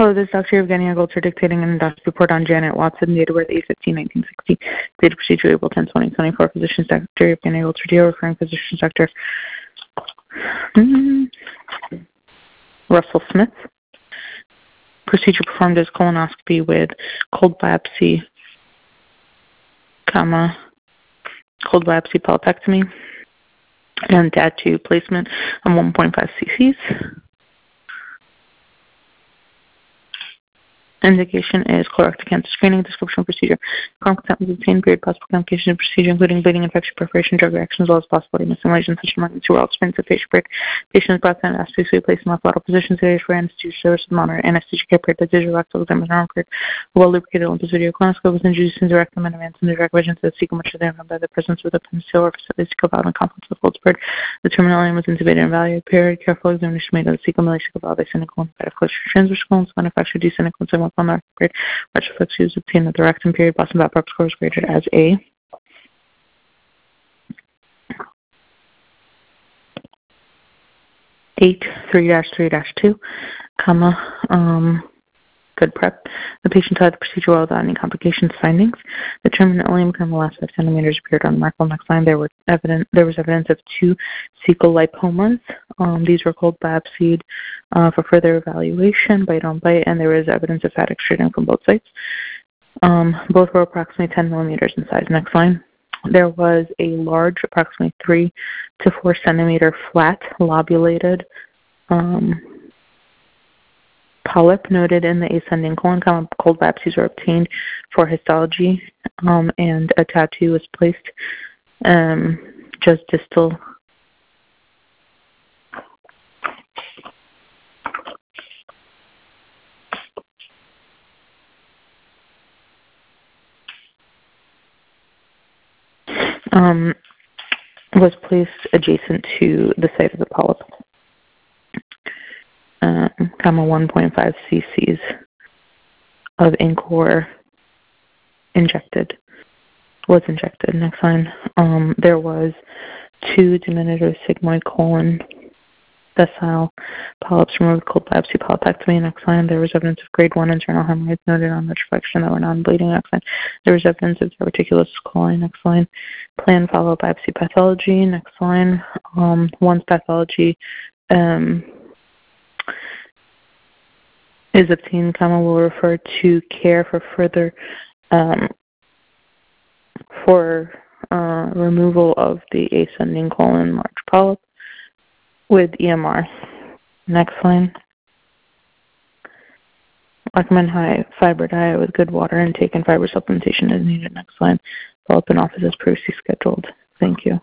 Hello, this is Dr. Evgenia Goltzer dictating an endoscopy report on Janet Watson, date of birth 8/15/1960, date of procedure April 10, 2024. Physician Dr. Evgenia Goltzer, DO, referring physician Dr. Russell Smith. Procedure performed as colonoscopy with cold biopsy, cold biopsy polypectomy, and tattoo placement on 1.5 cc's. Indication is colorectal cancer screening. Description of procedure. Informed consent was obtained. Period. Possible complications of procedure, including bleeding, infection, perforation, drug reaction, as well as possibility of missing lesions such as emergency oral experience of facial break. Patient is brought to an aspect to be placed in left lateral position. Sedation for anesthesia service with moderate anesthesia care. Period. Digital rectal exam is not required. A well-lubricated Olympus video colonoscope was introduced into the rectum and advanced into direct vision to the cecum, which is determined by the presence of the penicillin or cecal valve and complex of folds. Period. The terminal ileum was intubated and evaluated. Period. Careful examination made of the cecum, cecal valve, cynical, and transverse colons, manufactured decynical, and on the period. Retroflex was obtained at the rectum. Period. Boston Bat score was graded as A. Eight 3-3-2, good prep. The patient had the procedure well without any complications. Findings: the terminal ileum within the last 5 centimeters appeared on remarkable. Next line, there was evidence of 2 cecal lipomas. These were cold biopsied for further evaluation, bite on bite, and there was evidence of fat extruding from both sites. Both were approximately 10 millimeters in size. Next line. There was a large, approximately 3 to 4 centimeter flat lobulated polyp noted in the ascending colon. Cold biopsies were obtained for histology, and a tattoo was placed just distal. Was placed adjacent to the site of the polyp. 1.5 cc's of ink was injected. Next line. There was 2 diminutive sigmoid colon decile polyps removed, cold biopsy polypectomy. Next line. There was evidence of grade 1 internal hemorrhoids noted on retrospect that were non-bleeding. Next line. There was evidence of diverticulous coli. Next line. Plan follow biopsy pathology. Next line. Once pathology is obtained, will refer to care for further removal of the ascending colon large polyp with EMR. Next line. Recommend high fiber diet with good water intake and fiber supplementation as needed. Next line. Follow up in office as previously scheduled. Thank you.